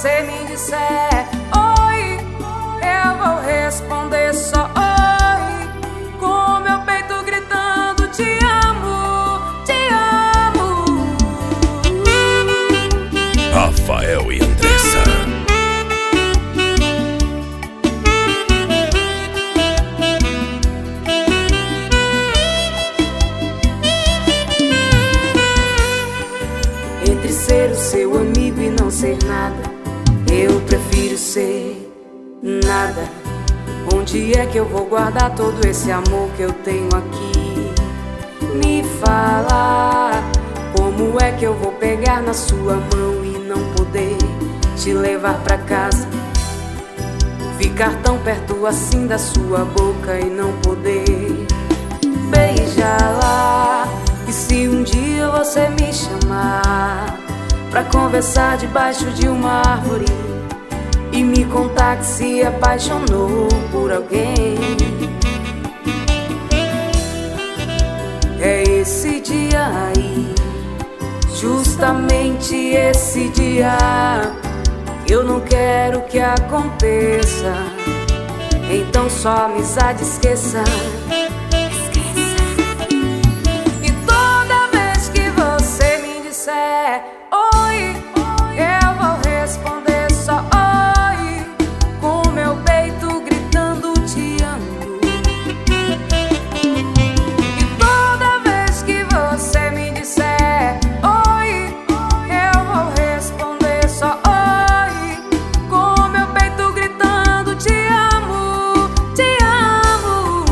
você me disser oi, eu vou responder só oi, com meu peito gritando te amo, te amo. Rafael e Andressa. Entre ser o seu amigo e não ser nada, eu prefiro ser nada. Onde é que eu vou guardar todo esse amor que eu tenho aqui? Me fala, como é que eu vou pegar na sua mão e não poder te levar pra casa? Ficar tão perto assim da sua boca e não poder beijá-la. E se um dia você me chamar pra conversar debaixo de uma árvore e me contar que se apaixonou por alguém, é esse dia aí, justamente esse dia, que eu não quero que aconteça. Então só amizade esqueça. Oi, eu vou responder só oi, com meu peito gritando te amo. E toda vez que você me disser oi, eu vou responder só oi, com meu peito gritando te amo, te amo.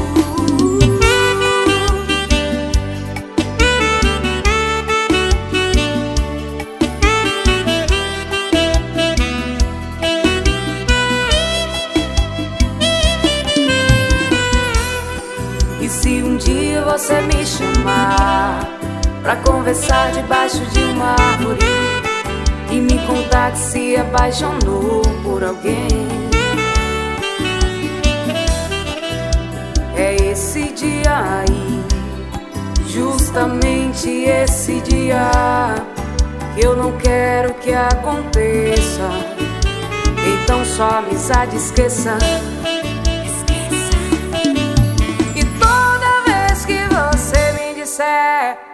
Se um dia você me chamar pra conversar debaixo de uma árvore e me contar que se apaixonou por alguém, é esse dia aí, justamente esse dia, que eu não quero que aconteça. Então só amizade esqueça. E toda vez que você me disser